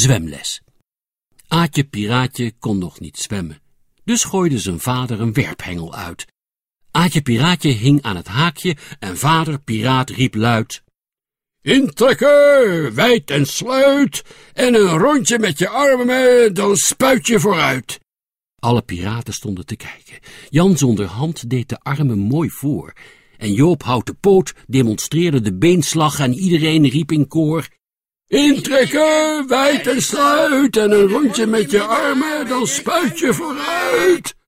zwemles. Aatje Piraatje kon nog niet zwemmen, dus gooide zijn vader een werphengel uit. Aatje Piraatje hing aan het haakje en vader Piraat riep luid: intrekken, wijd en sluit, en een rondje met je armen, dan spuit je vooruit. Alle piraten stonden te kijken. Jan zonder hand deed de armen mooi voor, en Joop Houten Poot demonstreerde de beenslag en iedereen riep in koor: intrekken, wijd en sluit, en een rondje met je armen, dan spuit je vooruit.